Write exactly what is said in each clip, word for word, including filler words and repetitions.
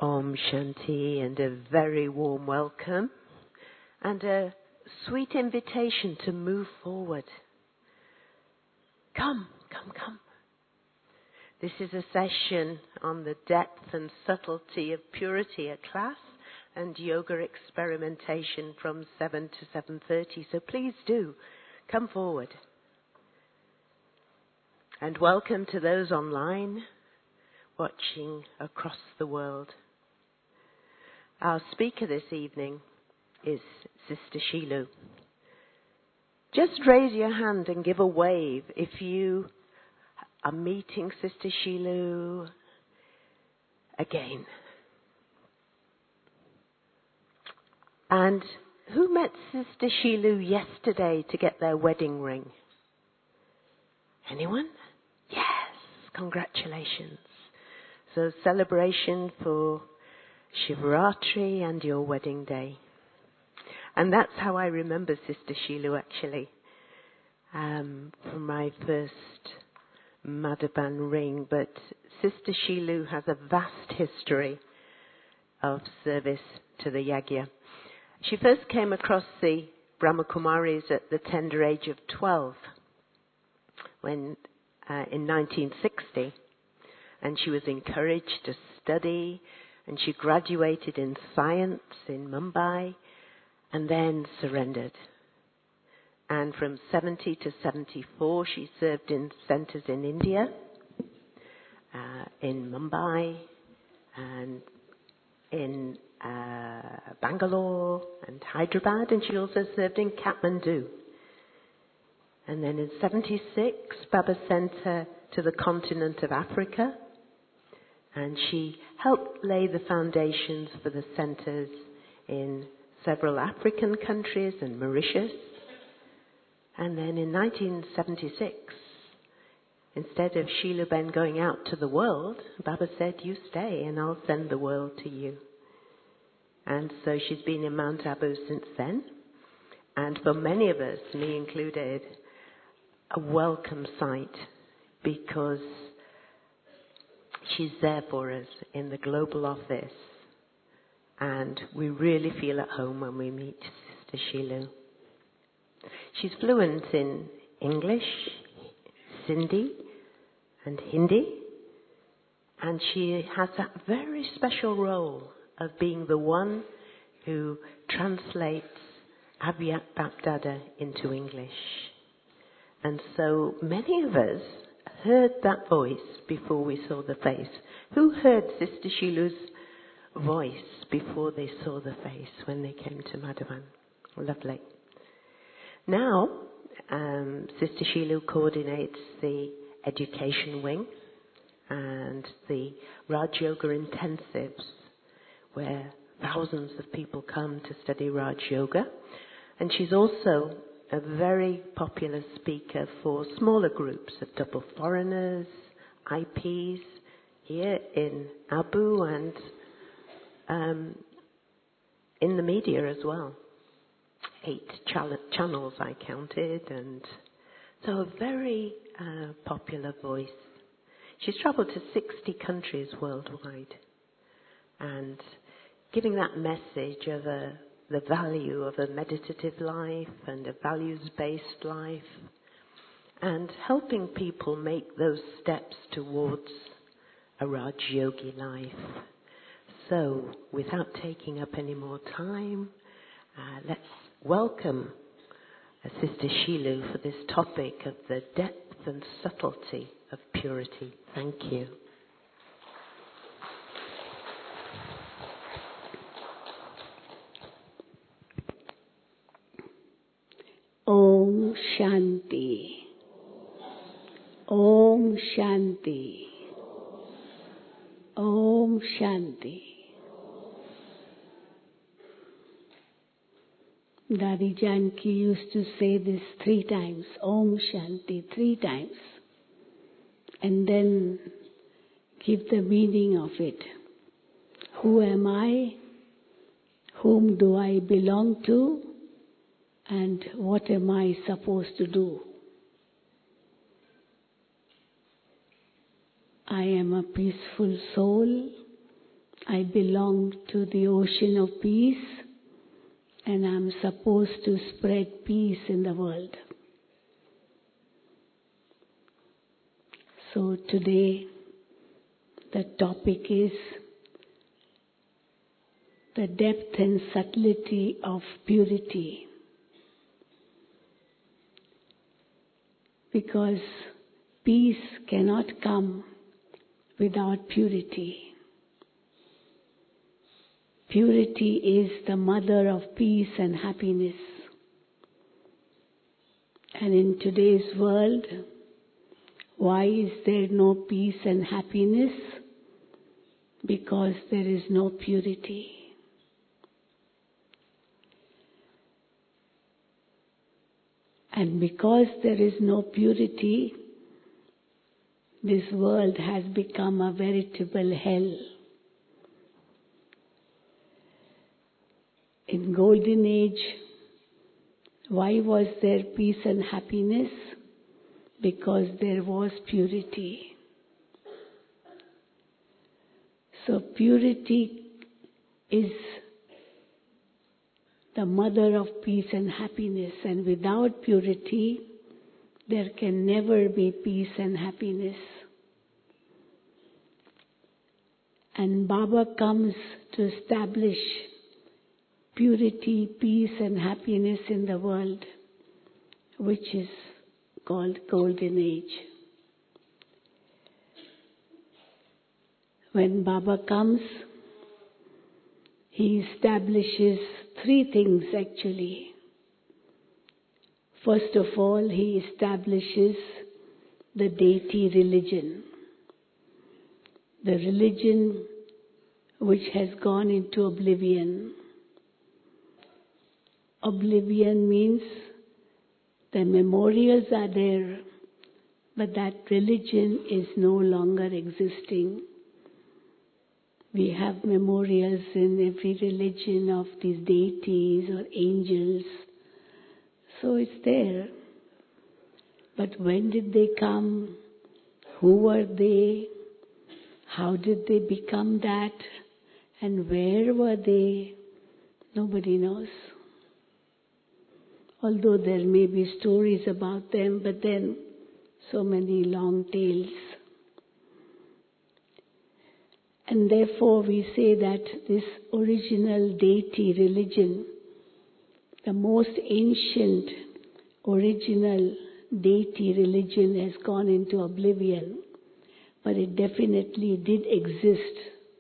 Om Shanti, and a very warm welcome and a sweet invitation to move forward. Come, come, come. This is a session on the depth and subtlety of purity, a class and yoga experimentation from seven to seven thirty. So please do come forward. And welcome to those online watching across the world. Our speaker this evening is Sister Shilu. Just raise your hand and give a wave if you are meeting Sister Shilu again. And who met Sister Shilu yesterday to get their wedding ring? Anyone? Yes, congratulations. So celebration for Shivaratri and your wedding day. And that's how I remember Sister Shilu actually, um, from my first Madhavan ring. But Sister Shilu has a vast history of service to the Yagya. She first came across the Brahmakumaris at the tender age of twelve, when uh, in nineteen sixty, and she was encouraged to study, and she graduated in science in Mumbai, and then surrendered. And from seventy to seventy-four, she served in centres in India, uh, in Mumbai, and in uh, Bangalore and Hyderabad, and she also served in Kathmandu. And then in seventy-six, Baba sent her to the continent of Africa, and she helped lay the foundations for the centres in several African countries and Mauritius. And then in nineteen seventy-six, instead of Sheila Ben going out to the world, Baba said, you stay and I'll send the world to you. And so she's been in Mount Abu since then. And for many of us, me included, a welcome sight, because she's there for us in the global office. And we really feel at home when we meet Sister Shilu. She's fluent in English, Sindhi, and Hindi. And she has that very special role of being the one who translates Avyat Bapdada into English. And so many of us heard that voice before we saw the face. Who heard Sister Shilu's voice before they saw the face when they came to Madhavan? Lovely. Now, um, Sister Shilu coordinates the education wing and the Raj Yoga intensives, where thousands of people come to study Raj Yoga. And she's also a very popular speaker for smaller groups of double foreigners, I Ps, here in Abu and um, in the media as well. Eight chal- channels I counted, and so a very uh, popular voice. She's travelled to sixty countries worldwide, and giving that message of a, the value of a meditative life and a values-based life, and helping people make those steps towards a Raj Yogi life. So, without taking up any more time, uh, let's welcome uh, Sister Shilu for this topic of the depth and subtlety of purity. Thank you. Om Shanti. Om Shanti. Om Shanti. Dadi Janki used to say this three times, Om Shanti, three times, and then give the meaning of it. Who am I? Whom do I belong to? And what am I supposed to do? I am a peaceful soul. I belong to the ocean of peace, and I'm supposed to spread peace in the world. So today, the topic is the depth and subtlety of purity. Because peace cannot come without purity. Purity is the mother of peace and happiness. And in today's world, why is there no peace and happiness? Because there is no purity. And because there is no purity, this world has become a veritable hell. In Golden Age, why was there peace and happiness? Because there was purity. So purity is the mother of peace and happiness, and without purity, there can never be peace and happiness. And Baba comes to establish purity, peace and happiness in the world, which is called Golden Age. When Baba comes, he establishes three things actually. First of all, he establishes the deity religion. The religion which has gone into oblivion. Oblivion means the memorials are there, but that religion is no longer existing. We have memorials in every religion of these deities or angels. So it's there. But when did they come? Who were they? How did they become that? And where were they? Nobody knows. Although there may be stories about them, but then so many long tales. And therefore we say that this original deity religion, the most ancient original deity religion has gone into oblivion, but it definitely did exist.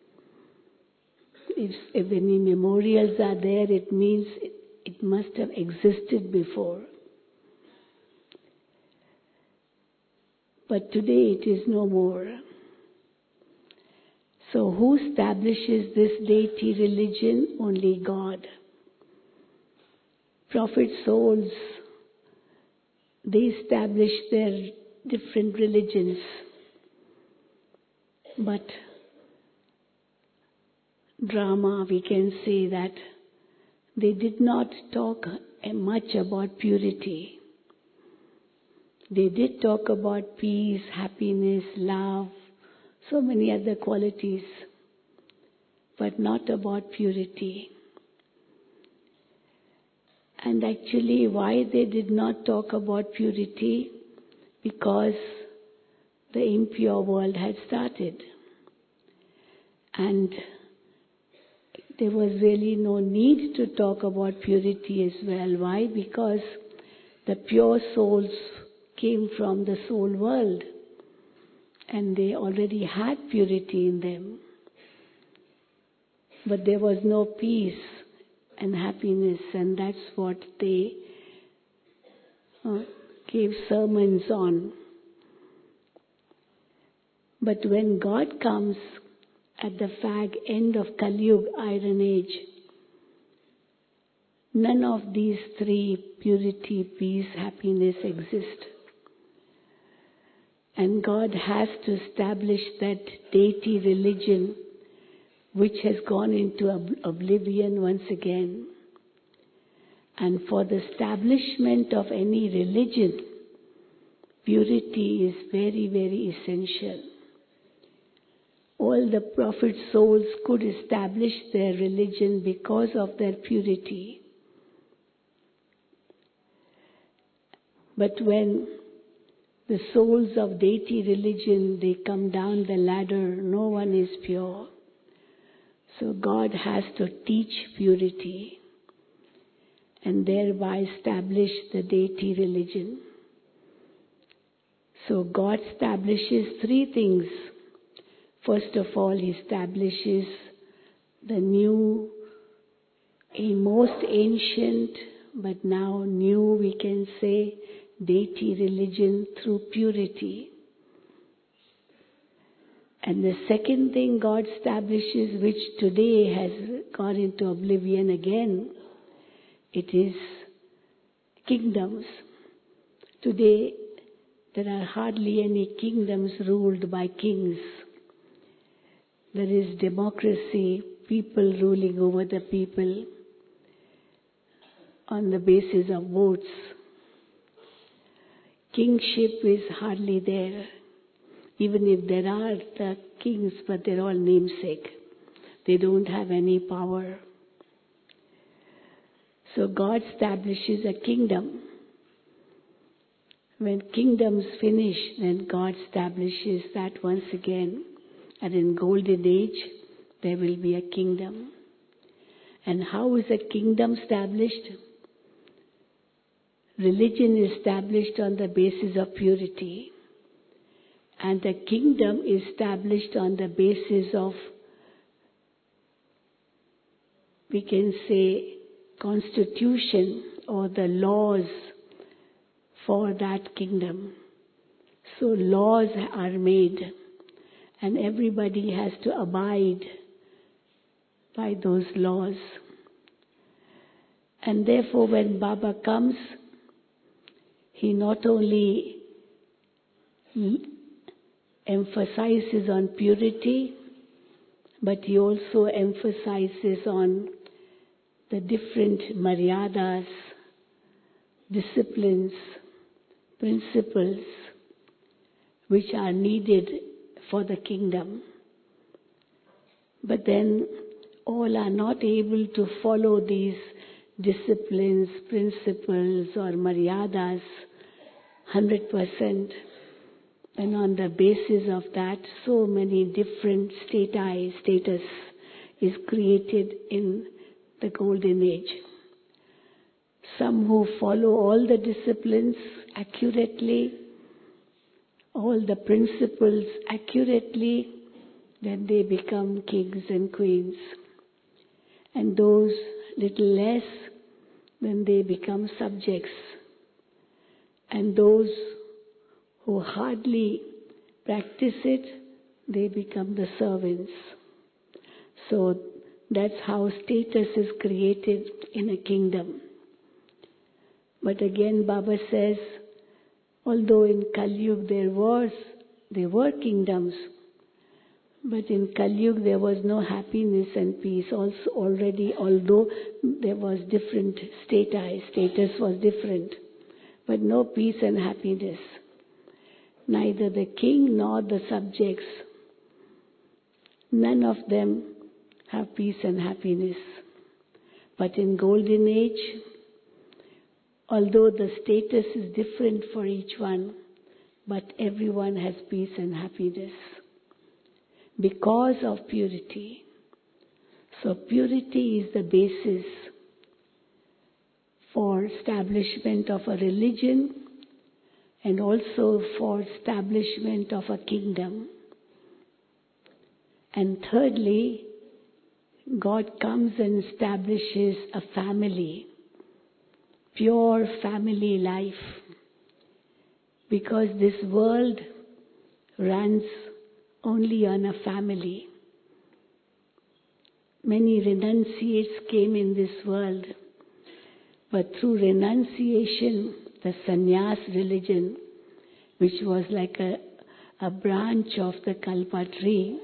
If, if any memorials are there, it means it, it must have existed before. But today it is no more. So who establishes this deity religion? Only God. Prophet souls, they establish their different religions. But drama, we can say that they did not talk much about purity. They did talk about peace, happiness, love, so many other qualities, but not about purity. And actually, why they did not talk about purity? Because the impure world had started. And there was really no need to talk about purity as well. Why? Because the pure souls came from the soul world. And they already had purity in them. But there was no peace and happiness, and that's what they uh, gave sermons on. But when God comes at the fag end of Kali Yuga, Iron Age, none of these three, purity, peace, happiness, exist. And God has to establish that deity religion which has gone into ob- oblivion once again. And for the establishment of any religion, purity is very, very essential. All all the prophet souls could establish their religion because of their purity. But when the souls of deity religion, they come down the ladder, no one is pure. So God has to teach purity and thereby establish the deity religion. So God establishes three things. First of all, He establishes the new, a most ancient, but now new, we can say, deity religion through purity. And the second thing God establishes, which today has gone into oblivion again, it is kingdoms. Today, there are hardly any kingdoms ruled by kings. There is democracy, people ruling over the people on the basis of votes. Kingship is hardly there. Even if there are the kings, but they're all namesake. They don't have any power. So God establishes a kingdom. When kingdoms finish, then God establishes that once again. And in golden age, there will be a kingdom. And how is a kingdom established? Religion is established on the basis of purity. And the kingdom is established on the basis of, we can say, constitution or the laws for that kingdom. So laws are made and everybody has to abide by those laws. And therefore when Baba comes, he not only emphasizes on purity, but he also emphasizes on the different maryadas, disciplines, principles which are needed for the kingdom. But then all are not able to follow these disciplines, principles or maryadas one hundred percent. And on the basis of that, so many different stati, status is created in the golden age. Some who follow all the disciplines accurately, all the principles accurately, then they become kings and queens. And those little less, then they become subjects. And those who hardly practice it, they become the servants. So that's how status is created in a kingdom. But again, Baba says, although in Kali Yuga there was, there were kingdoms, but in Kali Yuga there was no happiness and peace. Also already, although there was different stati, status was different, but no peace and happiness. Neither the king nor the subjects, none of them have peace and happiness. But in golden age, although the status is different for each one, but everyone has peace and happiness because of purity. So purity is the basis for establishment of a religion and also for establishment of a kingdom. And thirdly, God comes and establishes a family, pure family life, because this world runs only on a family. Many renunciates came in this world, but through renunciation, the sannyas religion, which was like a, a branch of the kalpa tree,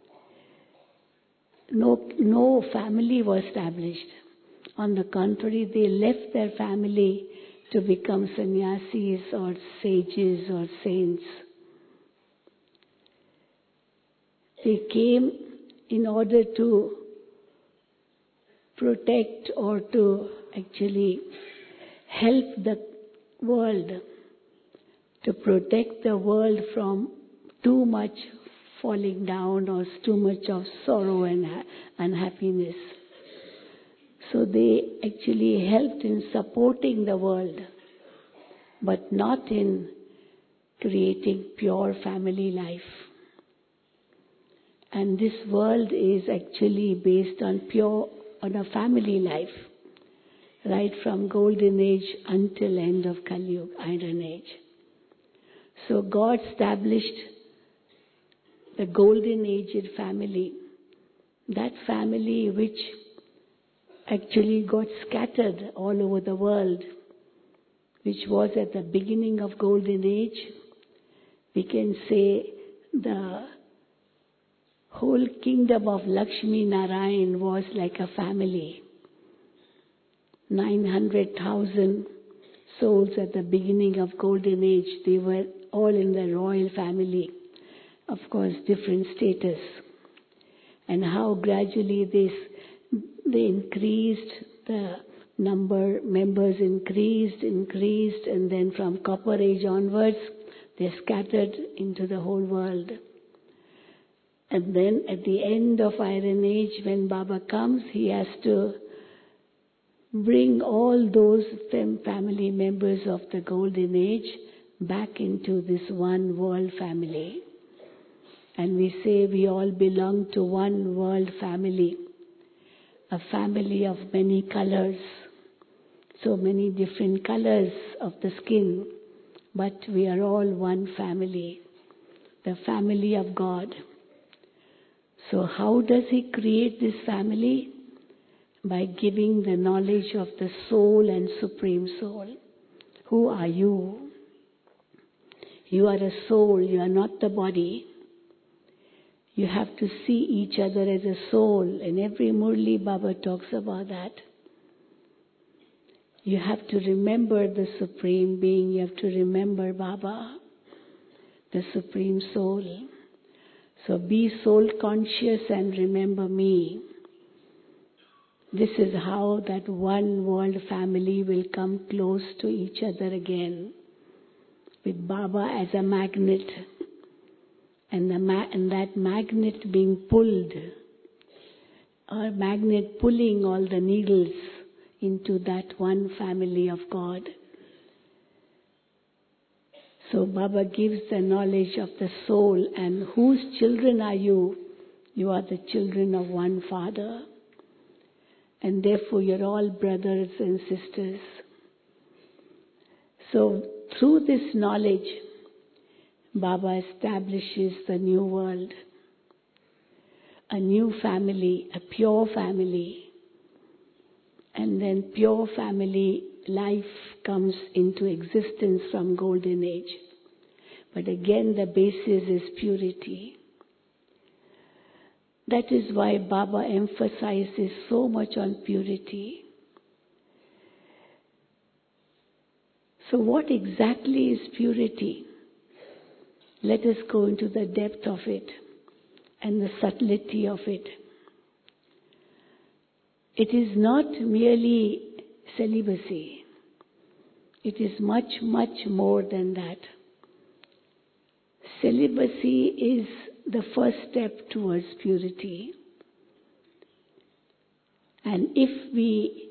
no, no family was established. On the contrary, they left their family to become sannyasis or sages or saints. They came in order to protect or to actually help the world, to protect the world from too much falling down or too much of sorrow and unhappiness. So they actually helped in supporting the world, but not in creating pure family life. And this world is actually based on pure, on a family life, right from Golden Age until end of Kali Yuga, Iron Age. So God established the Golden Aged family, that family which actually got scattered all over the world, which was at the beginning of Golden Age. We can say the whole kingdom of Lakshmi Narayan was like a family. nine hundred thousand souls at the beginning of Golden Age, they were all in the royal family. Of course, different status. And how gradually this, they increased, the number, members increased, increased, and then from Copper Age onwards, they scattered into the whole world. And then at the end of Iron Age, when Baba comes, he has to bring all those family members of the Golden Age back into this one world family. And we say we all belong to one world family, a family of many colors, so many different colors of the skin, but we are all one family, the family of God. So how does He create this family? By giving the knowledge of the soul and Supreme Soul. Who are you? You are a soul, you are not the body. You have to see each other as a soul. In every Murli, Baba talks about that. You have to remember the Supreme Being. You have to remember Baba, the Supreme Soul. So be soul conscious and remember me. This is how that one world family will come close to each other again, with Baba as a magnet, and, the ma- and that magnet being pulled, or magnet pulling all the needles into that one family of God. So Baba gives the knowledge of the soul, and whose children are you? You are the children of one Father. And therefore you're all brothers and sisters. So through this knowledge, Baba establishes the new world, a new family, a pure family. And then pure family life comes into existence from Golden Age. But again, the basis is purity. That is why Baba emphasizes so much on purity. So what exactly is purity? Let us go into the depth of it and the subtlety of it. It is not merely celibacy. It is much, much more than that. Celibacy is the first step towards purity. And if we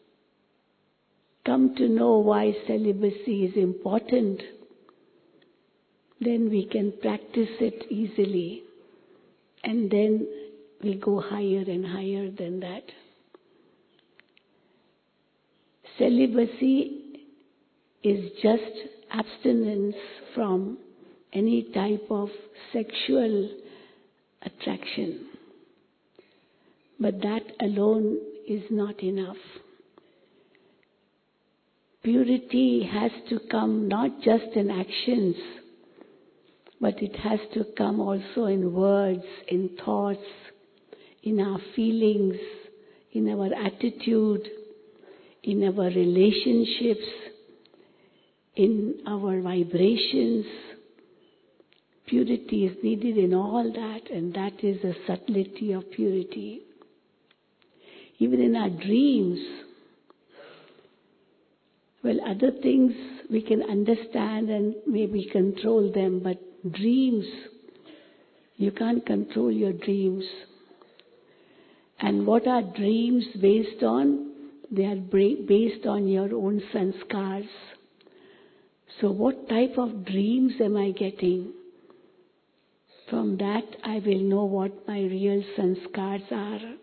come to know why celibacy is important, then we can practice it easily. And then we go higher and higher than that. Celibacy is just abstinence from any type of sexual attraction. But that alone is not enough. Purity has to come not just in actions, but it has to come also in words, in thoughts, in our feelings, in our attitude, in our relationships, in our vibrations. Purity is needed in all that, and that is the subtlety of purity. Even in our dreams, well, other things we can understand and maybe control them, but dreams, you can't control your dreams. And what are dreams based on? They are based on your own sanskars. So what type of dreams am I getting? From that I will know what my real sanskars are.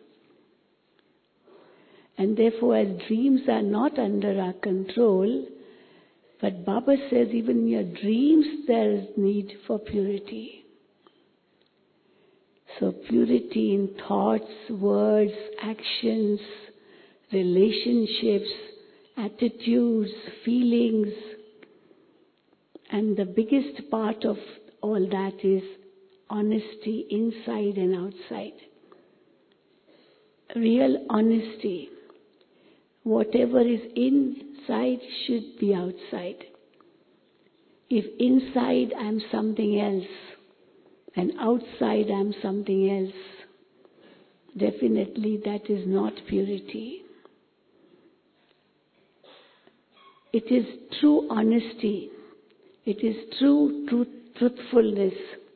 And therefore, as dreams are not under our control, but Baba says even in your dreams there is need for purity. So purity in thoughts, words, actions, relationships, attitudes, feelings. And the biggest part of all that is honesty inside and outside. Real honesty. Whatever is inside should be outside. If inside I'm something else and outside I'm something else, definitely that is not purity. It is true honesty. It is true truth, truthfulness.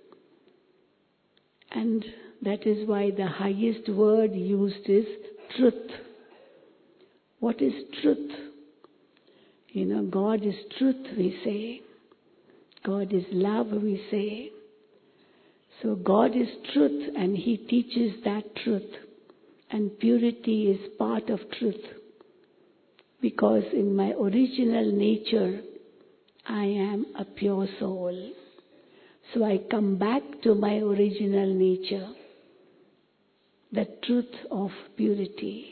And that is why the highest word used is truth. What is truth? You know, God is truth, we say. God is love, we say. So God is truth, and He teaches that truth. And purity is part of truth. Because in my original nature, I am a pure soul. So I come back to my original nature, the truth of purity.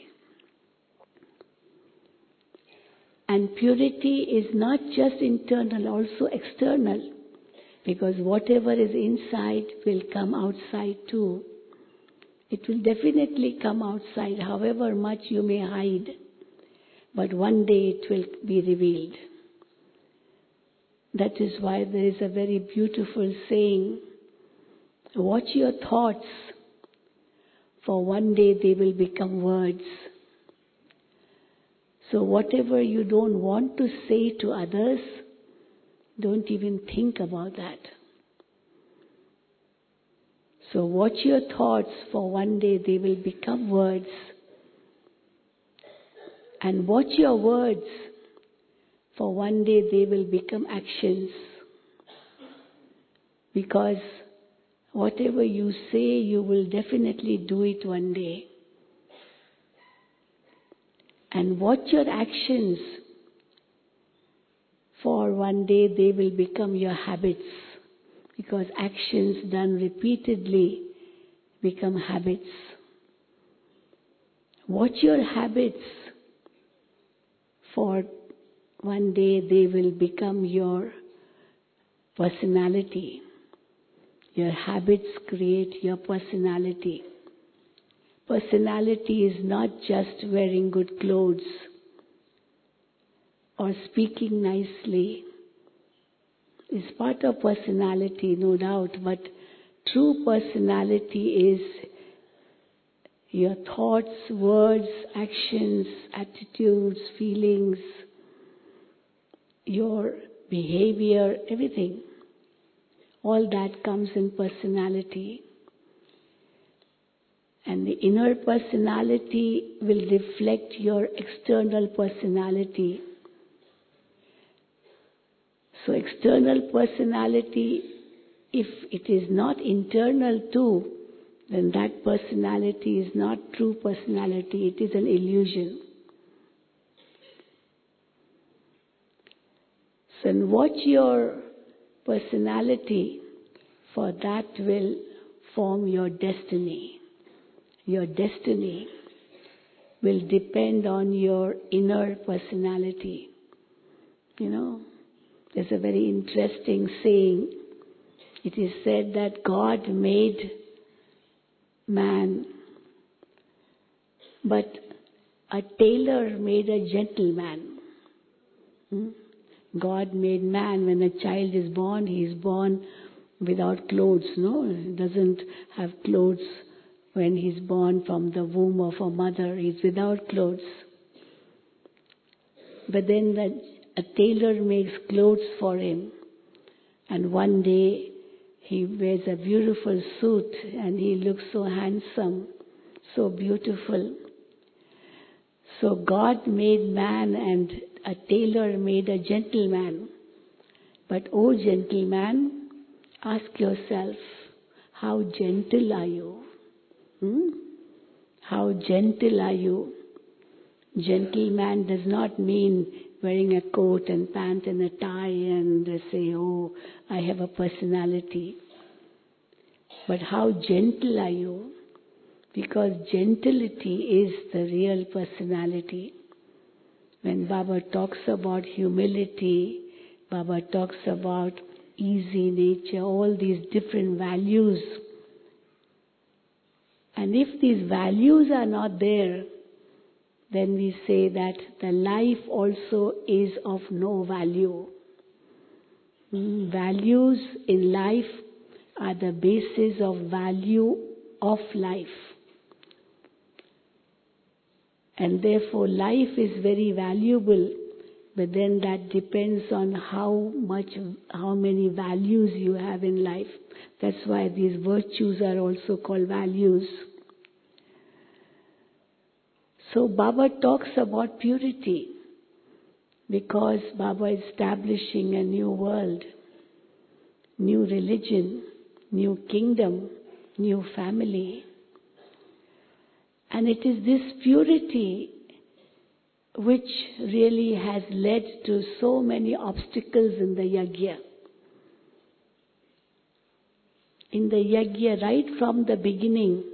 And purity is not just internal, also external. Because whatever is inside will come outside too. It will definitely come outside, however much you may hide. But one day it will be revealed. That is why there is a very beautiful saying, watch your thoughts, for one day they will become words. So whatever you don't want to say to others, don't even think about that. So watch your thoughts, for one day they will become words. And watch your words, for one day they will become actions. Because whatever you say, you will definitely do it one day. And watch your actions, for one day they will become your habits. Because actions done repeatedly become habits. Watch your habits, for one day they will become your personality. Your habits create your personality. Personality is not just wearing good clothes or speaking nicely. It's part of personality, no doubt, but true personality is your thoughts, words, actions, attitudes, feelings, your behavior, everything. All that comes in personality. And the inner personality will reflect your external personality. So external personality, if it is not internal too, then that personality is not true personality, it is an illusion. So watch your personality, for that will form your destiny. Your destiny will depend on your inner personality. You know, there's a very interesting saying. It is said that God made man, but a tailor made a gentleman. Hmm? God made man. When a child is born, he is born without clothes, no? He doesn't have clothes when he's born from the womb of a mother. He's without clothes. But then the, a tailor makes clothes for him. And one day he wears a beautiful suit and he looks so handsome, so beautiful. So God made man and a tailor made a gentleman. But oh gentleman, ask yourself, how gentle are you? Hmm? How gentle are you? Gentleman does not mean wearing a coat and pant and a tie and say, oh, I have a personality. But how gentle are you? Because gentility is the real personality. When Baba talks about humility, Baba talks about easy nature, all these different values. And if these values are not there, then we say that the life also is of no value. Mm, values in life are the basis of value of life. And therefore life is very valuable, but then that depends on how much, how many values you have in life. That's why these virtues are also called values. So Baba talks about purity because Baba is establishing a new world, new religion, new kingdom, new family. And it is this purity which really has led to so many obstacles in the yajna. In the yajna, right from the beginning,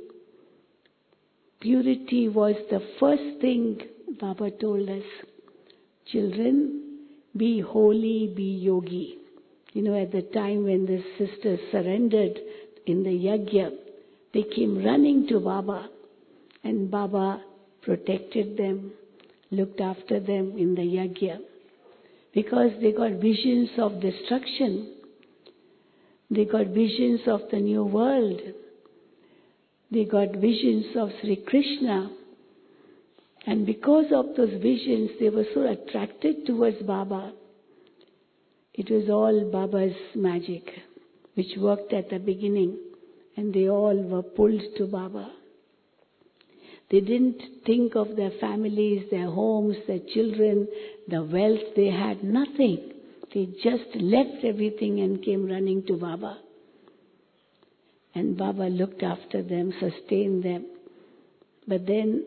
purity was the first thing Baba told us. Children, be holy, be yogi. You know, at the time when the sisters surrendered in the yajna, they came running to Baba. And Baba protected them, looked after them in the yajna. Because they got visions of destruction. They got visions of the new world. They got visions of Sri Krishna. And because of those visions, they were so attracted towards Baba. It was all Baba's magic, which worked at the beginning. And they all were pulled to Baba. They didn't think of their families, their homes, their children, the wealth they had, nothing. They just left everything and came running to Baba. And Baba looked after them, sustained them. But then,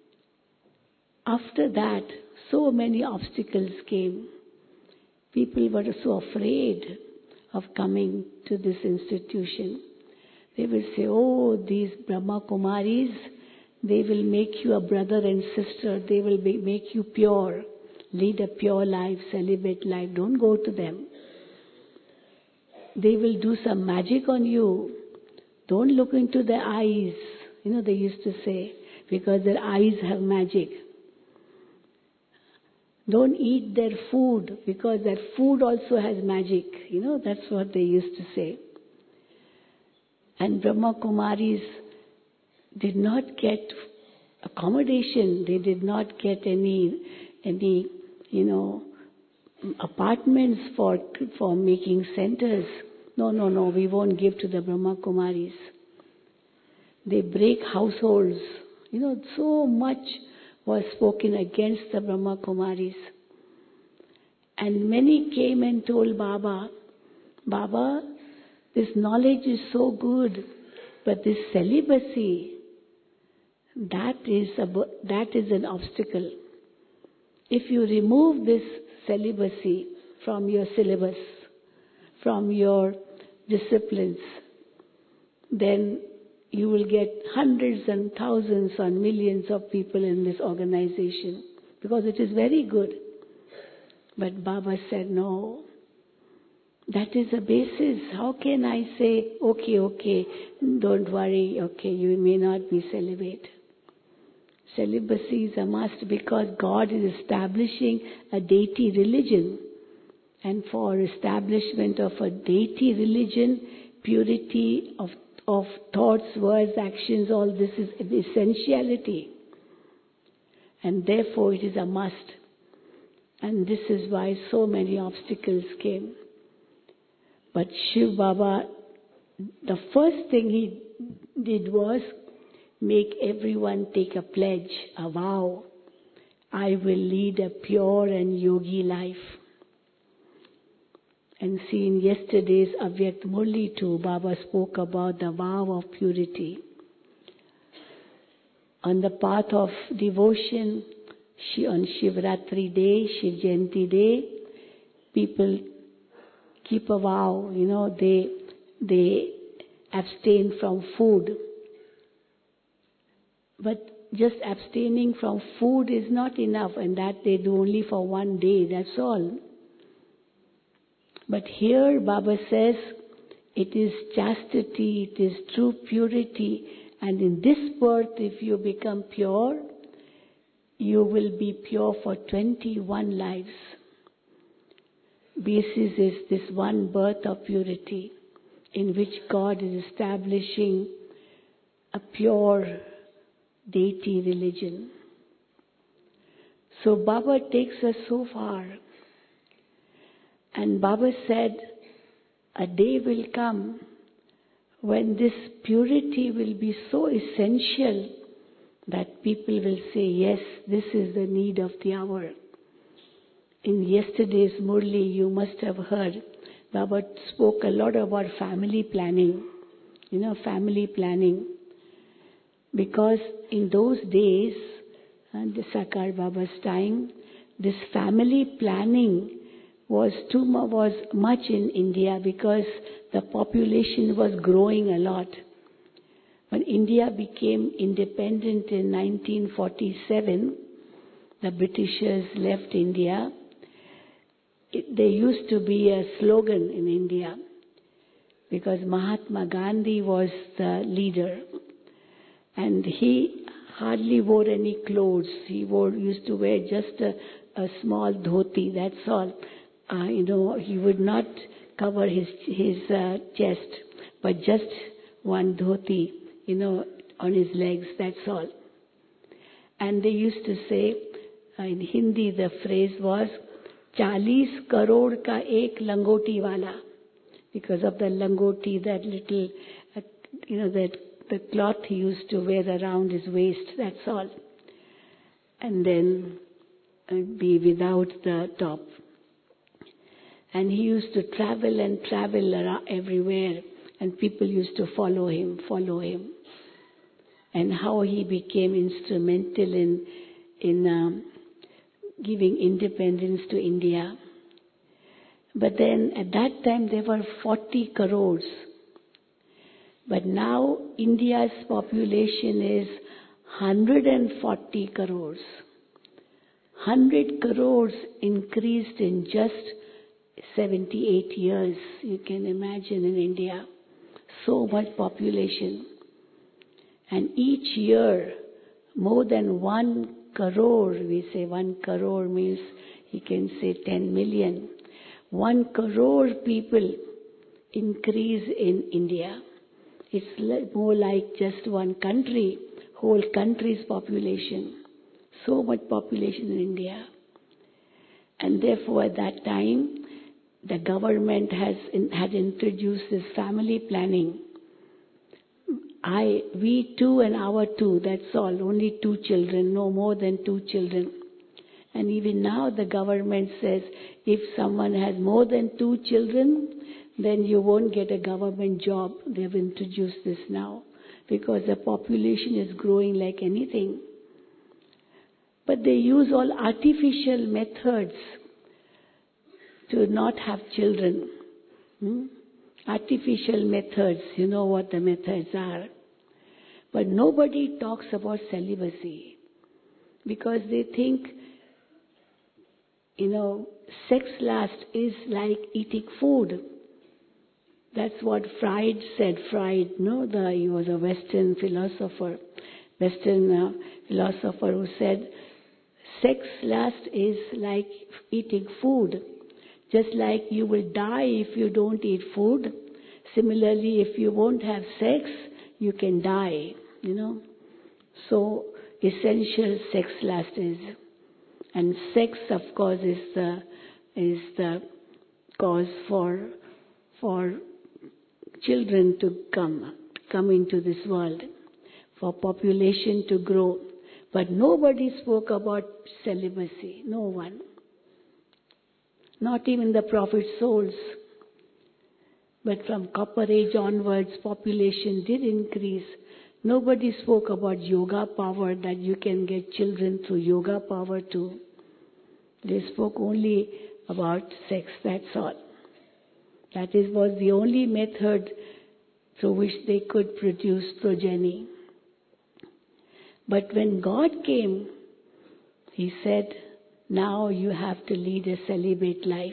after that, so many obstacles came. People were so afraid of coming to this institution. They will say, oh, these Brahma Kumaris, they will make you a brother and sister. They will be, make you pure. Lead a pure life, celibate life. Don't go to them. They will do some magic on you. Don't look into their eyes. You know, they used to say, because their eyes have magic. Don't eat their food, because their food also has magic. You know, that's what they used to say. And Brahma Kumaris did not get accommodation. They did not get any, any, you know, apartments for for making centers. No, no, no, we won't give to the Brahma Kumaris. They break households. You know, so much was spoken against the Brahma Kumaris. And many came and told Baba, Baba, this knowledge is so good, but this celibacy, that is a, that is an obstacle. If you remove this celibacy from your syllabus, from your disciplines, then you will get hundreds and thousands and millions of people in this organization, because it is very good. But Baba said, no, that is the basis. How can I say, okay, okay, don't worry, okay, you may not be celibate. Celibacy is a must because God is establishing a deity religion. And for establishment of a deity religion, purity of, of thoughts, words, actions, all this is the essentiality. And therefore it is a must. And this is why so many obstacles came. But Shiv Baba, the first thing he did was make everyone take a pledge, a vow. I will lead a pure and yogi life. And see, in yesterday's Avyakt Murli too, Baba spoke about the vow of purity. On the path of devotion, on Shivratri day, Shiv Jayanti day, people keep a vow, you know, they, they abstain from food. But just abstaining from food is not enough, and that they do only for one day, that's all. But here Baba says it is chastity, it is true purity, and in this birth if you become pure, you will be pure for twenty-one lives. Basis is this one birth of purity in which God is establishing a pure deity religion. So Baba takes us so far. And Baba said, a day will come when this purity will be so essential that people will say, yes, this is the need of the hour. In yesterday's Murli, you must have heard, Baba spoke a lot about family planning. You know, family planning. Because in those days, and the Sakar Baba's time, this family planning was too much, was much in India because the population was growing a lot. When India became independent in nineteen forty-seven, the Britishers left India. It, there used to be a slogan in India because Mahatma Gandhi was the leader, and he hardly wore any clothes. He wore, used to wear just a, a small dhoti, that's all. Uh, you know, he would not cover his his uh, chest, but just one dhoti, you know, on his legs, that's all. And they used to say, uh, in Hindi the phrase was, Chalis karod ka ek langoti wala, because of the langoti, that little, uh, you know, that the cloth he used to wear around his waist, that's all. And then uh, be without the top. And he used to travel and travel around everywhere, and people used to follow him, follow him. And how he became instrumental in in um, giving independence to India. But then at that time there were forty crores. But now India's population is one hundred forty crores. one hundred crores increased in just seventy-eight years. You can imagine in India, so much population. And each year, more than one crore, we say one crore means you can say ten million. One crore people increase in India. It's more like just one country, whole country's population. So much population in India. And therefore at that time, the government has in, had introduced this family planning. I, we two and our two, that's all, only two children, no more than two children. And even now the government says, if someone has more than two children, then you won't get a government job. They have introduced this now, because the population is growing like anything. But they use all artificial methods to not have children. Hmm? Artificial methods, you know what the methods are. But nobody talks about celibacy, because they think, you know, sex lust is like eating food. That's what Freud said. Freud, no, the, he was a Western philosopher, Western uh, philosopher who said, sex lust is like eating food. Just like you will die if you don't eat food, Similarly, if you won't have sex, you can die, you know. So essential sex lust is. And sex, of course, is the, is the cause for, for children to come, come into this world, for population to grow. But nobody spoke about celibacy, no one. Not even the prophet's souls. But from Copper Age onwards, population did increase. Nobody spoke about yoga power, that you can get children through yoga power too. They spoke only about sex, that's all. That is, was the only method through which they could produce progeny. But when God came, He said, now you have to lead a celibate life.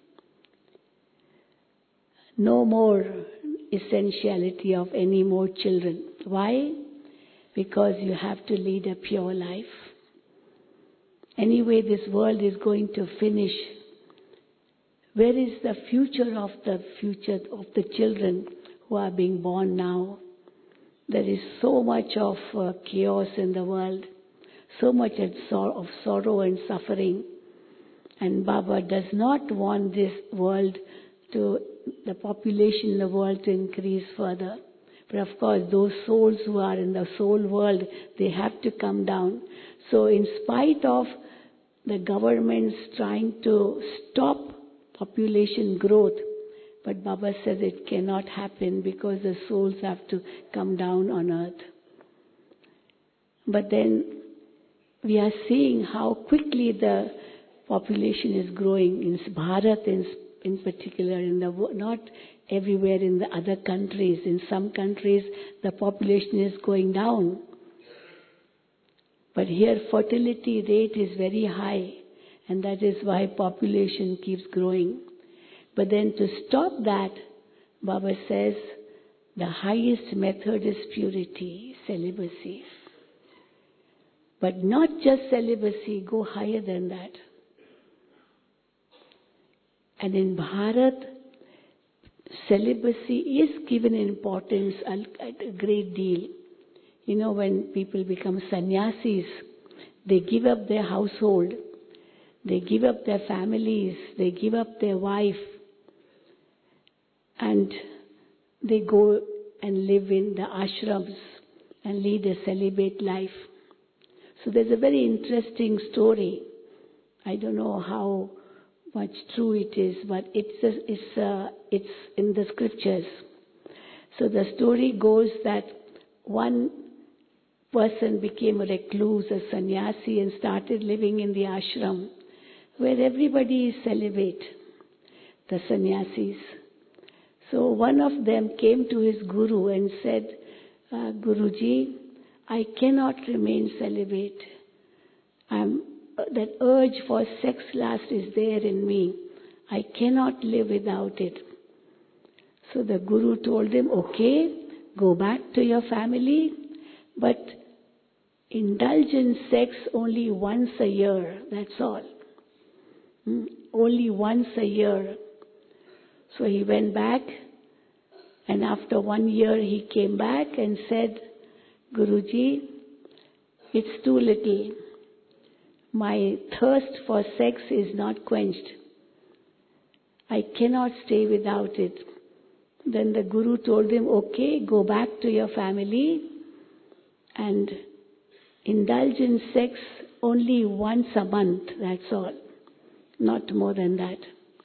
No more essentiality of any more children. Why? Because you have to lead a pure life. Anyway, this world is going to finish. Where is the future of the future of the children who are being born now? There is so much of uh, chaos in the world, so much of, sor- of sorrow and suffering. And Baba does not want this world to, the population in the world to increase further. But of course, those souls who are in the soul world, they have to come down. So in spite of the governments trying to stop population growth, but Baba says it cannot happen because the souls have to come down on earth. But then we are seeing how quickly the population is growing in Bharat in, in particular, in the not everywhere in the other countries. In some countries, the population is going down. But here fertility rate is very high, and that is why population keeps growing. But then to stop that, Baba says, the highest method is purity, celibacy. But not just celibacy, go higher than that. And in Bharat, celibacy is given importance a, a great deal. You know, when people become sannyasis, they give up their household, they give up their families, they give up their wife, and they go and live in the ashrams and lead a celibate life. So there's a very interesting story. I don't know how much true it is, but it's a, it's a, it's in the scriptures. So the story goes that one person became a recluse, a sannyasi, and started living in the ashram where everybody is celibate, the sannyasis. So one of them came to his guru and said, uh, Guruji, I cannot remain celibate. I'm, uh, that urge for sex lust is there in me. I cannot live without it. So the guru told him, okay, go back to your family, but indulge in sex only once a year, that's all. Hmm? Only once a year. So he went back, and after one year he came back and said, Guruji, it's too little. My thirst for sex is not quenched. I cannot stay without it. Then the Guru told him, okay, go back to your family and indulge in sex only once a month, that's all. Not more than that.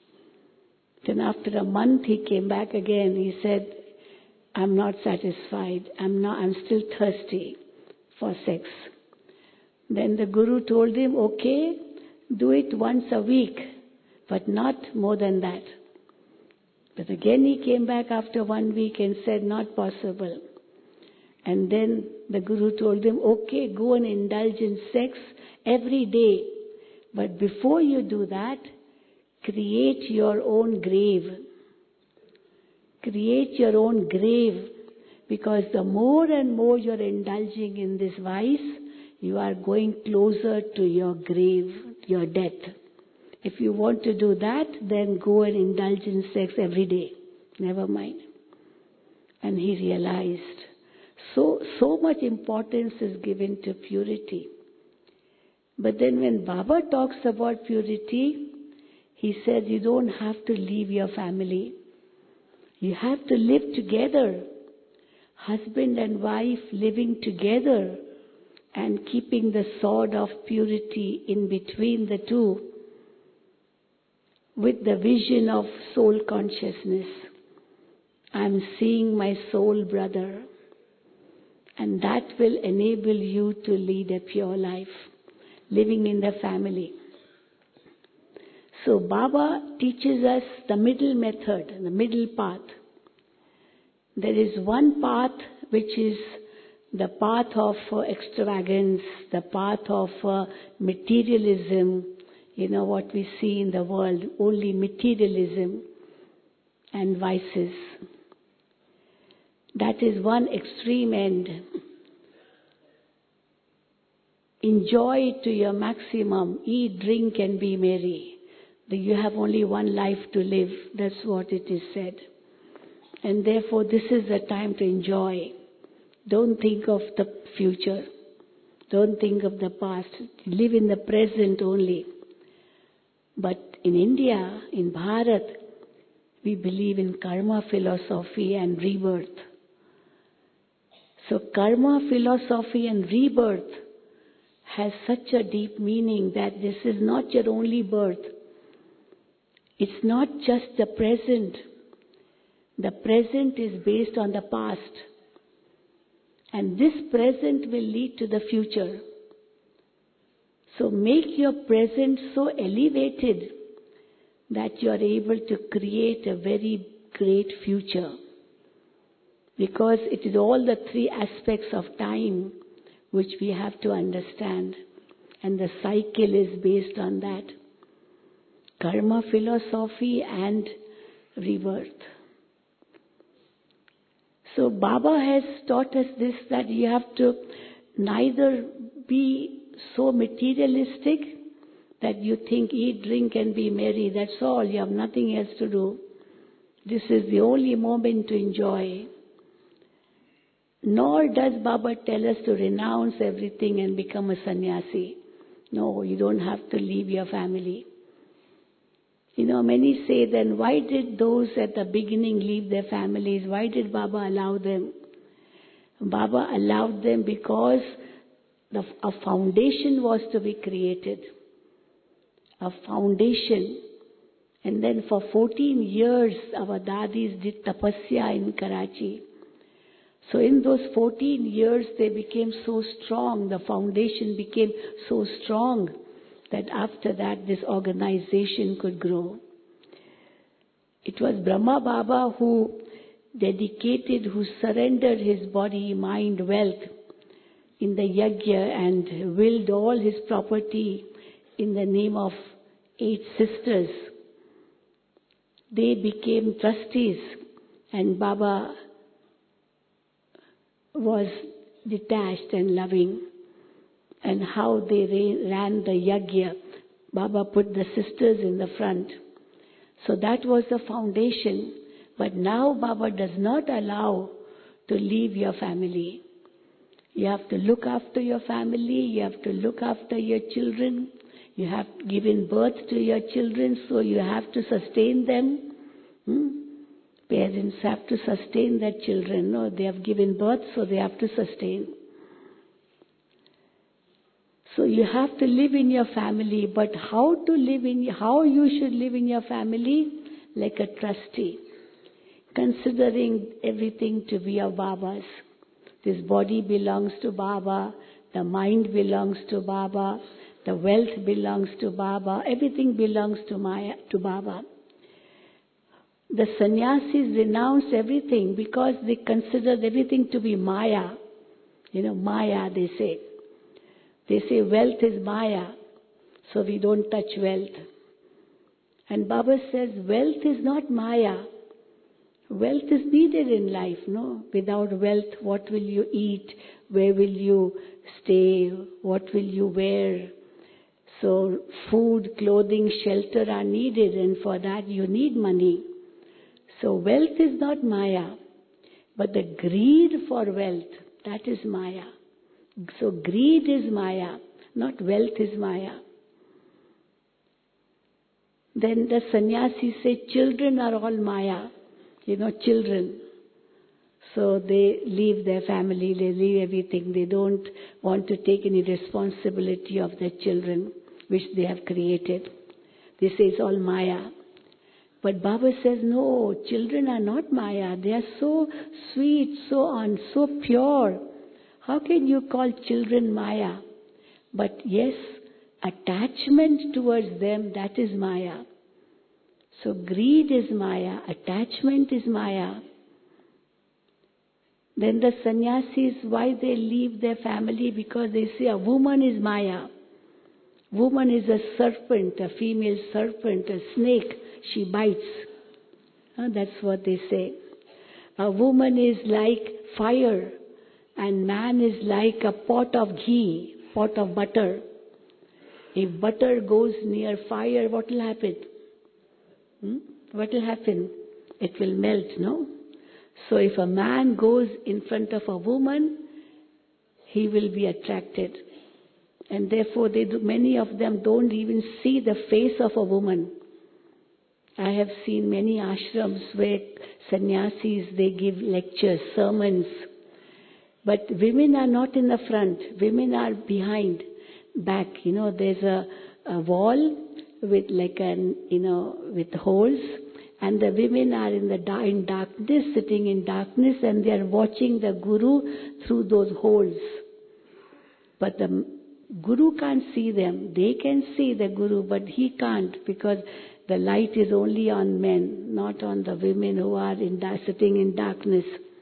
Then after a month he came back again. He said, I'm not satisfied. I'm not, I'm still thirsty for sex. Then the Guru told him, okay, do it once a week, but not more than that. But again he came back after one week and said, not possible. And then the Guru told him, okay, go and indulge in sex every day. But before you do that, create your own grave. Create your own grave, because the more and more you're indulging in this vice, you are going closer to your grave, your death. If you want to do that, then go and indulge in sex every day. Never mind. And he realized so, so much importance is given to purity. But then when Baba talks about purity, he said you don't have to leave your family. You have to live together. Husband and wife living together and keeping the sword of purity in between the two with the vision of soul consciousness. I'm seeing my soul brother, and that will enable you to lead a pure life, living in the family. So Baba teaches us the middle method, the middle path. There is one path which is the path of uh, extravagance, the path of uh, materialism, you know what we see in the world, only materialism and vices. That is one extreme end. Enjoy to your maximum, eat, drink and be merry. You have only one life to live, that's what it is said. And therefore this is the time to enjoy. Don't think of the future. Don't think of the past. Live in the present only. But in India, in Bharat, we believe in karma philosophy and rebirth. So karma philosophy and rebirth has such a deep meaning that this is not your only birth. It's not just the present. The present is based on the past. And this present will lead to the future. So make your present so elevated that you are able to create a very great future. Because it is all the three aspects of time which we have to understand. And the cycle is based on that. Karma philosophy and rebirth. So Baba has taught us this, that you have to neither be so materialistic that you think eat, drink and be merry, that's all, you have nothing else to do. This is the only moment to enjoy. Nor does Baba tell us to renounce everything and become a sannyasi. No, you don't have to leave your family. You know, many say, then why did those at the beginning leave their families? Why did Baba allow them? Baba allowed them because the, a foundation was to be created. A foundation. And then for fourteen years, our dadis did tapasya in Karachi. So in those fourteen years, they became so strong, the foundation became so strong that after that this organization could grow. It was Brahma Baba who dedicated, who surrendered his body, mind, wealth in the yajna and willed all his property in the name of eight sisters. They became trustees and Baba was detached and loving. And how they ran the yajna. Baba put the sisters in the front. So that was the foundation. But now Baba does not allow to leave your family. You have to look after your family. You have to look after your children. You have given birth to your children, so you have to sustain them. Hmm? Parents have to sustain their children. No, they have given birth, so they have to sustain. So you have to live in your family, but how to live in, how you should live in your family? Like a trustee, considering everything to be of Baba's. This body belongs to Baba, the mind belongs to Baba, the wealth belongs to Baba, everything belongs to Maya, to Baba. The sannyasis renounced everything because they considered everything to be Maya. You know, Maya, they say. They say wealth is Maya, so we don't touch wealth. And Baba says wealth is not Maya. Wealth is needed in life, no? Without wealth, what will you eat? Where will you stay? What will you wear? So food, clothing, shelter are needed, and for that you need money. So wealth is not Maya. But the greed for wealth, that is Maya. So greed is Maya, not wealth is Maya. Then the sannyasis say children are all Maya. You know, children. So they leave their family, they leave everything. They don't want to take any responsibility of their children, which they have created. They say it's all Maya. But Baba says, no, children are not Maya. They are so sweet, so on, so pure. How can you call children Maya? But yes, attachment towards them, that is Maya. So greed is Maya, attachment is Maya. Then the sannyasis, why they leave their family? Because they say a woman is Maya. Woman is a serpent, a female serpent, a snake. She bites. Uh, that's what they say. A woman is like fire and man is like a pot of ghee, pot of butter. If butter goes near fire, what will happen? Hmm? What will happen? It will melt, no? So if a man goes in front of a woman, he will be attracted. And therefore, they do, many of them don't even see the face of a woman. I have seen many ashrams where sannyasis, they give lectures, sermons. But women are not in the front. Women are behind, back. You know, there's a, a wall with like an, you know, with holes. And the women are in the in darkness, sitting in darkness, and they are watching the Guru through those holes. But the Guru can't see them. They can see the Guru, but he can't, because the light is only on men, not on the women who are in da- sitting in darkness.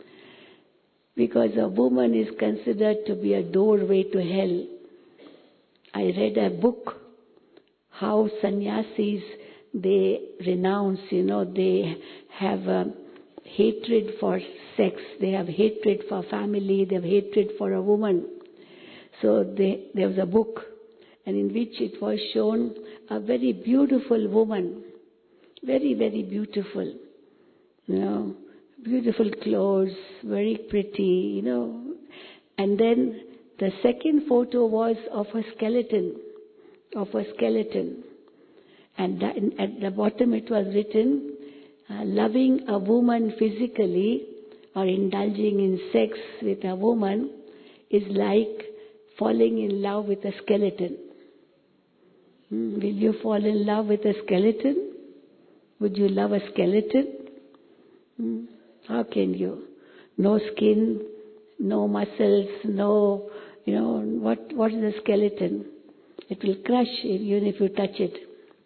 Because a woman is considered to be a doorway to hell. I read a book, how sannyasis, they renounce, you know, they have a hatred for sex, they have hatred for family, they have hatred for a woman. So they, there was a book, and in which it was shown a very beautiful woman, very, very beautiful, you know, beautiful clothes, very pretty, you know. And then the second photo was of a skeleton, of a skeleton. And at the bottom it was written, uh, loving a woman physically or indulging in sex with a woman is like falling in love with a skeleton. Hmm, will you fall in love with a skeleton? Would you love a skeleton? Hmm, how can you? No skin, no muscles, no, you know, what, what is a skeleton? It will crush even if you touch it.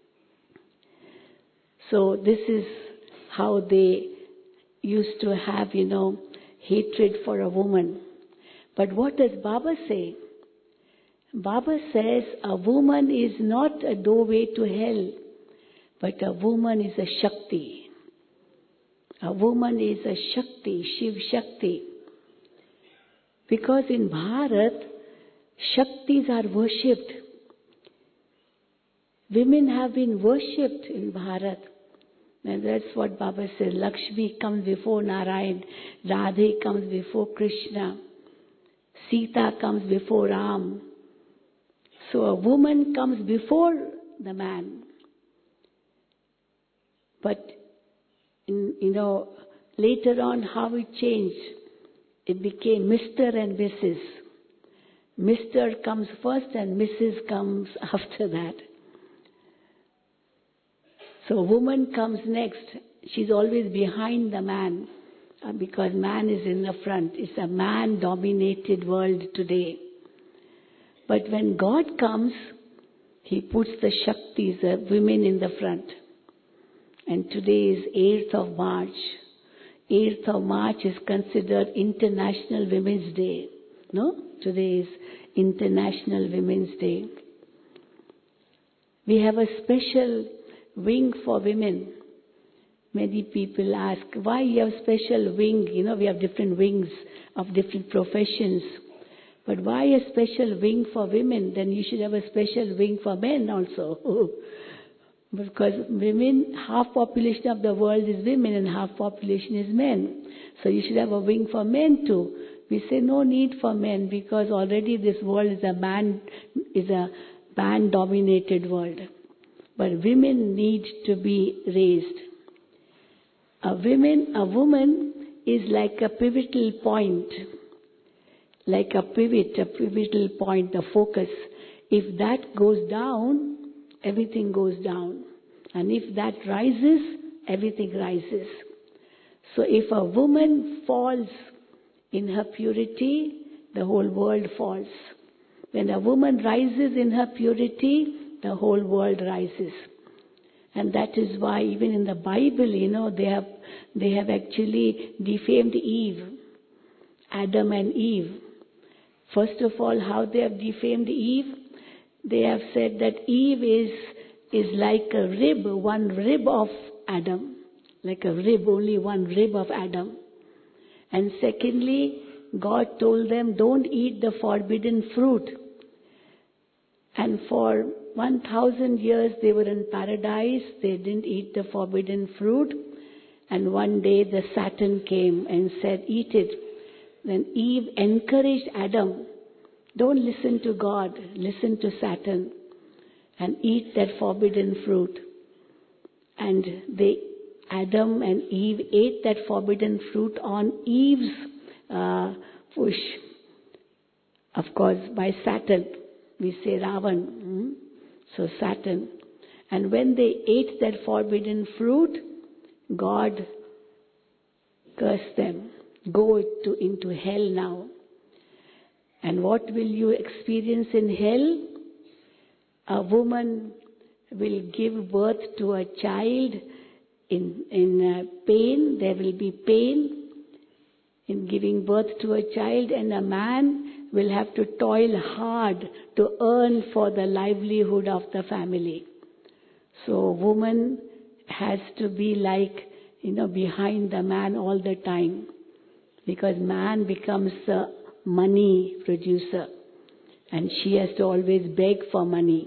So this is how they used to have, you know, hatred for a woman. But what does Baba say? Baba says a woman is not a doorway to hell, but a woman is a Shakti. A woman is a Shakti, Shiv Shakti. Because in Bharat, Shaktis are worshipped. Women have been worshipped in Bharat. And that's what Baba says. Lakshmi comes before Narayan. Radhe comes before Krishna. Sita comes before Ram. So a woman comes before the man. But, in, you know, later on how it changed. It became Mister and Missus Mister comes first and Missus comes after that. So woman comes next. She's always behind the man, uh, because man is in the front. It's a man-dominated world today. But when God comes, He puts the Shaktis, the women in the front. And today is eighth of March. eighth of March is considered International Women's Day. No? Today is International Women's Day. We have a special wing for women. Many people ask, why you have special wing? You know, we have different wings of different professions. But why a special wing for women? Then you should have a special wing for men also. Because women, half population of the world is women and half population is men. So you should have a wing for men too. We say no need for men because already this world is a man is a man-dominated world. But women need to be raised. A woman, a woman is like a pivotal point, like a pivot, a pivotal point, the focus. If that goes down, everything goes down. And if that rises, everything rises. So if a woman falls in her purity, the whole world falls. When a woman rises in her purity, the whole world rises. And that is why even in the Bible, you know, they have they have actually defamed Eve, Adam and Eve. First of all, how they have defamed Eve? They have said that Eve is is like a rib, one rib of Adam. Like a rib, only one rib of Adam. And secondly, God told them, don't eat the forbidden fruit. And for one thousand years they were in paradise, they didn't eat the forbidden fruit. And one day the Satan came and said, eat it. Then Eve encouraged Adam, don't listen to God, listen to Satan and eat that forbidden fruit. And they, Adam and Eve ate that forbidden fruit on Eve's uh, push. Of course, by Satan. We say Ravan. Hmm? So Satan. And when they ate that forbidden fruit, God cursed them. Go to, into hell now. And what will you experience in hell? A woman will give birth to a child in, in uh, pain. There will be pain in giving birth to a child, and a man will have to toil hard to earn for the livelihood of the family. So a woman has to be like, you know, behind the man all the time, because man becomes the money producer and she has to always beg for money.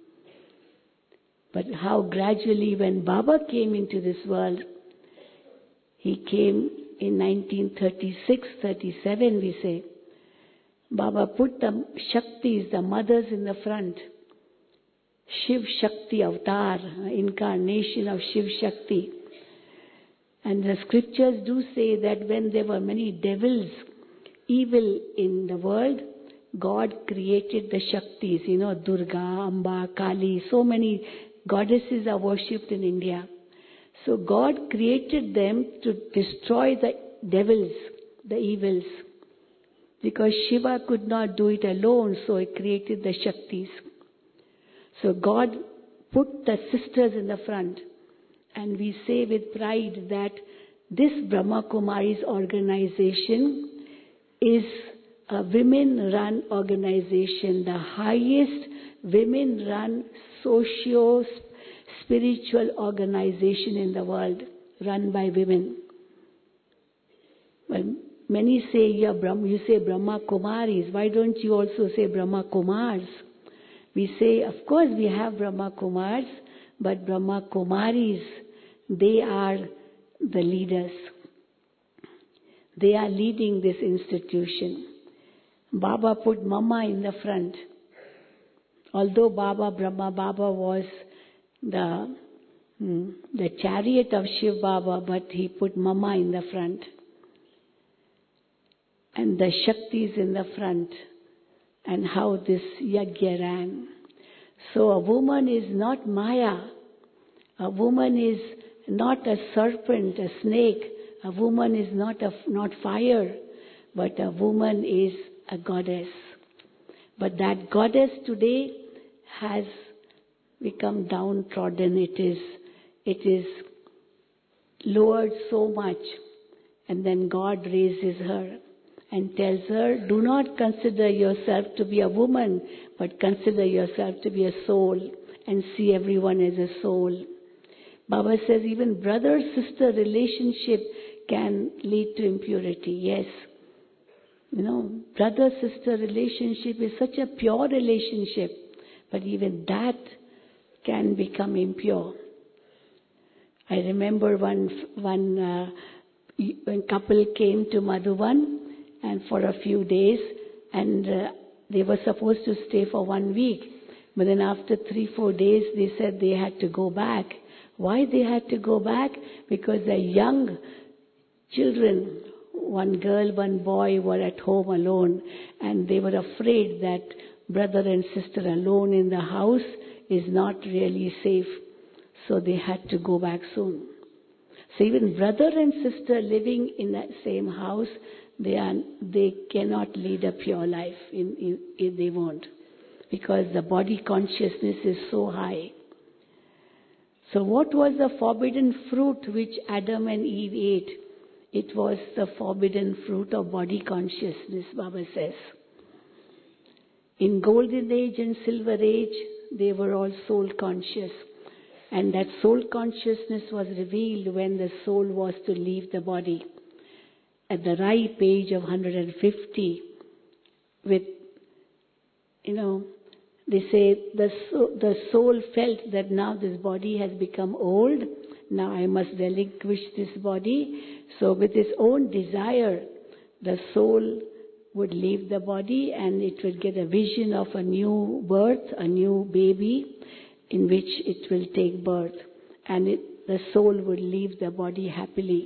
But how gradually, when Baba came into this world, he came in nineteen thirty-six, thirty-seven, we say. Baba put the Shaktis, the mothers in the front. Shiv Shakti avatar, incarnation of Shiv Shakti. And the scriptures do say that when there were many devils, evil in the world, God created the Shaktis. You know, Durga, Amba, Kali, so many goddesses are worshipped in India. So God created them to destroy the devils, the evils. Because Shiva could not do it alone, so he created the Shaktis. So God put the sisters in the front. And we say with pride that this Brahma Kumari's organization is a women-run organization, the highest women-run socio-spiritual organization in the world, run by women. Well, many say, yeah, Brahma, you say Brahma Kumaris. Why don't you also say Brahma Kumars? We say, of course we have Brahma Kumars, but Brahma Kumaris, they are the leaders. They are leading this institution. Baba put Mama in the front. Although Baba, Brahma Baba was the, hmm, the chariot of Shiv Baba, but he put Mama in the front. And the Shaktis in the front. And how this yajna ran. So a woman is not Maya. A woman is not a serpent, a snake. A woman is not a, not fire, but a woman is a goddess. But that goddess today has become downtrodden. It is, it is lowered so much. And then God raises her and tells her, do not consider yourself to be a woman, but consider yourself to be a soul and see everyone as a soul. Baba says even brother-sister relationship can lead to impurity. Yes. You know, brother-sister relationship is such a pure relationship, but even that can become impure. I remember one, one uh, a couple came to Madhuban and for a few days, and uh, they were supposed to stay for one week. But then after three, four days, they said they had to go back. Why they had to go back? Because the young children, one girl, one boy, were at home alone, and they were afraid that brother and sister alone in the house is not really safe. So they had to go back soon. So even brother and sister living in that same house, they are they cannot lead a pure life. In, in, in, they won't, because the body consciousness is so high. So what was the forbidden fruit which Adam and Eve ate? It was the forbidden fruit of body consciousness, Baba says. In golden age and silver age, they were all soul conscious. And that soul consciousness was revealed when the soul was to leave the body. At the ripe age of one hundred fifty, with, you know, they say the soul, the soul felt that now this body has become old, now I must relinquish this body. So with its own desire, the soul would leave the body and it would get a vision of a new birth, a new baby in which it will take birth. And it, the soul would leave the body happily.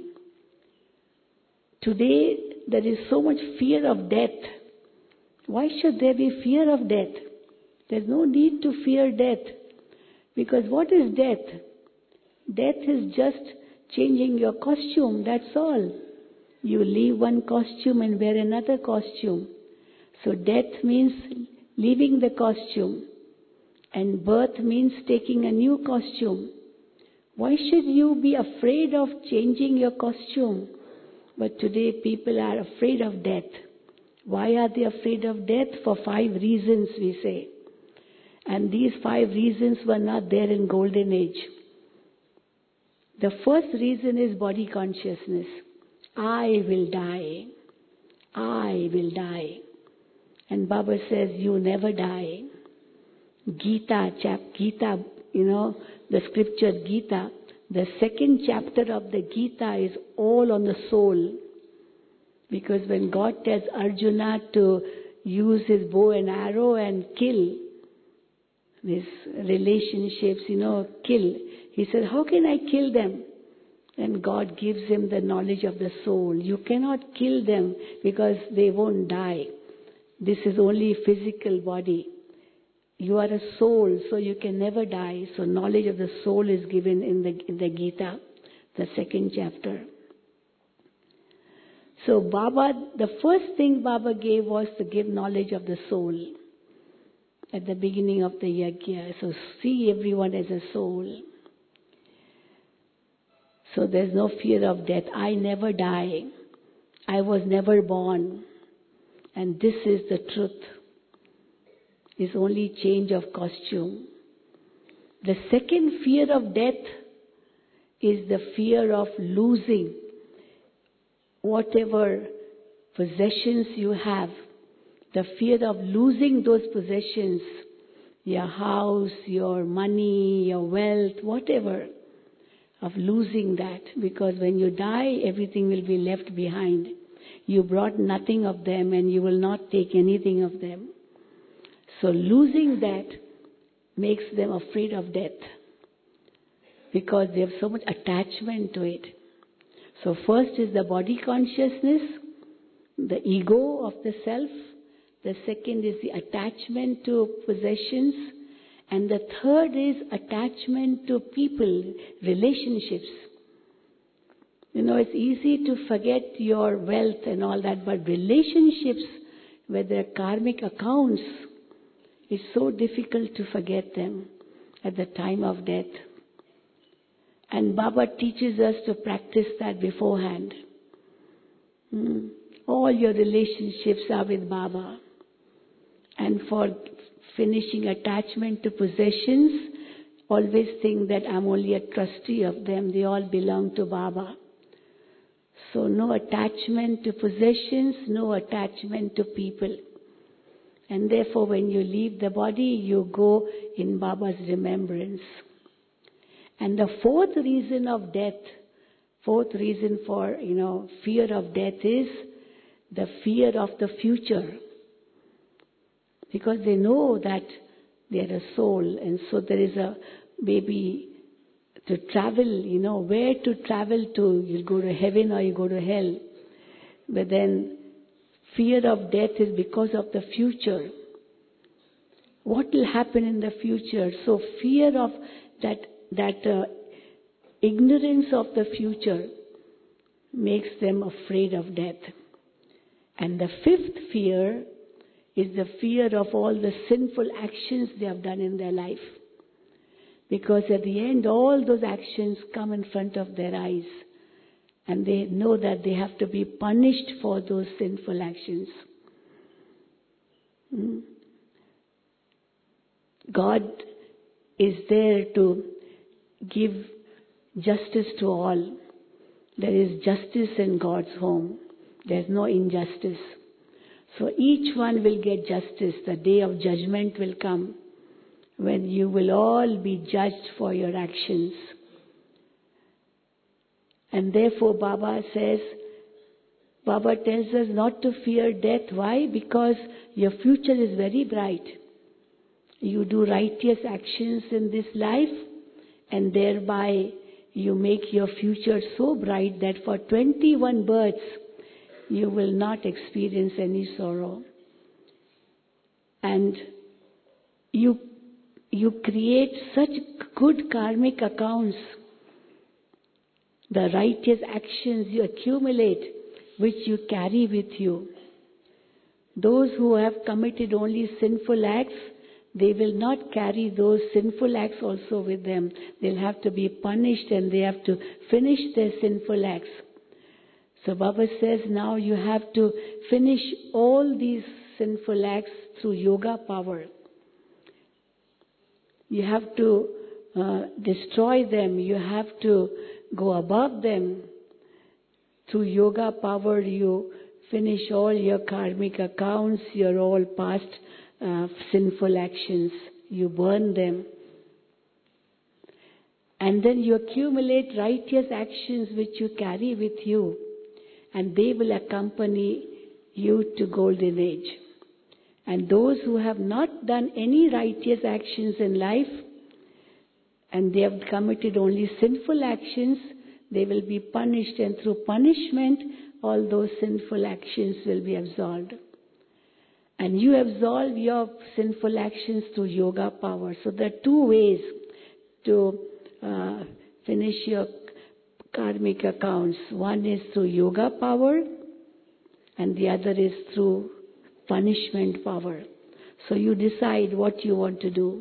Today, there is so much fear of death. Why should there be fear of death? There's no need to fear death. Because what is death? Death is just changing your costume, that's all. You leave one costume and wear another costume. So death means leaving the costume. And birth means taking a new costume. Why should you be afraid of changing your costume? But today people are afraid of death. Why are they afraid of death? For five reasons, we say. And these five reasons were not there in Golden Age. The first reason is body consciousness. I will die. I will die. And Baba says, you never die. Gita, chap, Gita, you know, the scripture Gita, the second chapter of the Gita is all on the soul. Because when God tells Arjuna to use his bow and arrow and kill these relationships, you know, kill. He said, how can I kill them? And God gives him the knowledge of the soul. You cannot kill them because they won't die. This is only physical body. You are a soul, so you can never die. So knowledge of the soul is given in the, in the Gita, the second chapter. So Baba, the first thing Baba gave was to give knowledge of the soul at the beginning of the yajna. So see everyone as a soul. So there's no fear of death. I never die. I was never born. And this is the truth. It's only change of costume. The second fear of death is the fear of losing whatever possessions you have. The fear of losing those possessions, your house, your money, your wealth, whatever, of losing that. Because when you die, everything will be left behind. You brought nothing of them and you will not take anything of them. So losing that makes them afraid of death because they have so much attachment to it. So first is the body consciousness, the ego of the self. The second is the attachment to possessions. And the third is attachment to people, relationships. You know, it's easy to forget your wealth and all that, but relationships, whether karmic accounts, it's so difficult to forget them at the time of death. And Baba teaches us to practice that beforehand. Hmm. All your relationships are with Baba. And for finishing attachment to possessions, always think that I'm only a trustee of them. They all belong to Baba. So no attachment to possessions, no attachment to people. And therefore when you leave the body, you go in Baba's remembrance. And the fourth reason of death fourth reason for, you know, fear of death is the fear of the future. Because they know that they are a soul, and so there is a maybe to travel, you know, where to travel to. You go to heaven or you go to hell. But then fear of death is because of the future. What will happen in the future? So fear of that, that uh, ignorance of the future makes them afraid of death. And the fifth fear is the fear of all the sinful actions they have done in their life. Because at the end, all those actions come in front of their eyes. And they know that they have to be punished for those sinful actions. Hmm. God is there to give justice to all. There is justice in God's home. There is no injustice. So each one will get justice. The day of judgment will come when you will all be judged for your actions. And therefore Baba says, Baba tells us not to fear death. Why? Because your future is very bright. You do righteous actions in this life, and thereby you make your future so bright that for twenty-one births you will not experience any sorrow. And you, you create such good karmic accounts. The righteous actions you accumulate, which you carry with you. Those who have committed only sinful acts, they will not carry those sinful acts also with them. They'll have to be punished and they have to finish their sinful acts. So Baba says now you have to finish all these sinful acts through yoga power. You have to uh, destroy them. You have to go above them. Through yoga power you finish all your karmic accounts, your all past uh, sinful actions. You burn them. And then you accumulate righteous actions which you carry with you. And they will accompany you to golden age. And those who have not done any righteous actions in life, and they have committed only sinful actions, they will be punished, and through punishment all those sinful actions will be absolved. And you absolve your sinful actions through yoga power. So there are two ways to uh, finish your karmic accounts. One is through yoga power, and the other is through punishment power. So you decide what you want to do.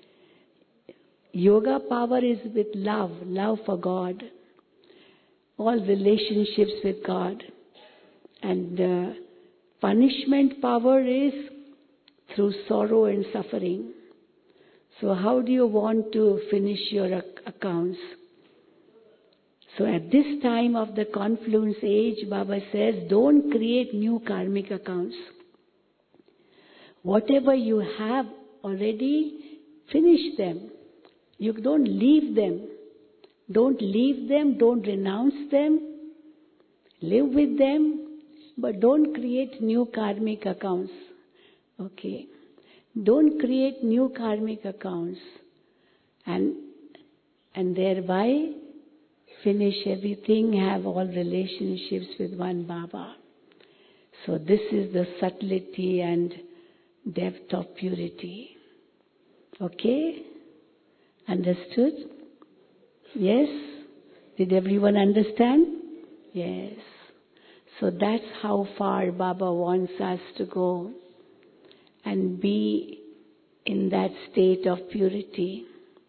Yoga power is with love, love for God, all relationships with God. And uh, punishment power is through sorrow and suffering. So how do you want to finish your ac- accounts? So at this time of the confluence age, Baba says, don't create new karmic accounts. Whatever you have already, finish them. You don't leave them. Don't leave them, don't renounce them. Live with them, but don't create new karmic accounts. Okay. Don't create new karmic accounts. And, and thereby finish everything, have all relationships with one Baba. So this is the subtlety and depth of purity. Okay? Understood? Yes? Did everyone understand? Yes. So that's how far Baba wants us to go and be in that state of purity,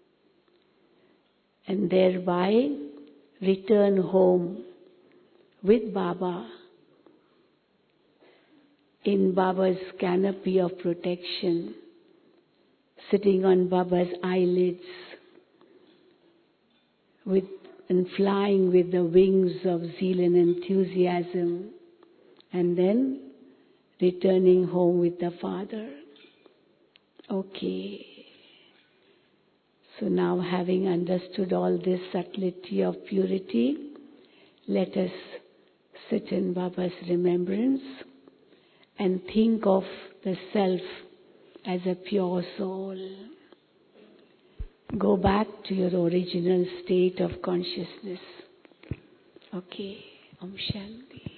and thereby return home with Baba in Baba's canopy of protection, sitting on Baba's eyelids, with and flying with the wings of zeal and enthusiasm, and then returning home with the Father. Okay. So now, having understood all this subtlety of purity, let us sit in Baba's remembrance and think of the self as a pure soul. Go back to your original state of consciousness. Okay, Om Shanti.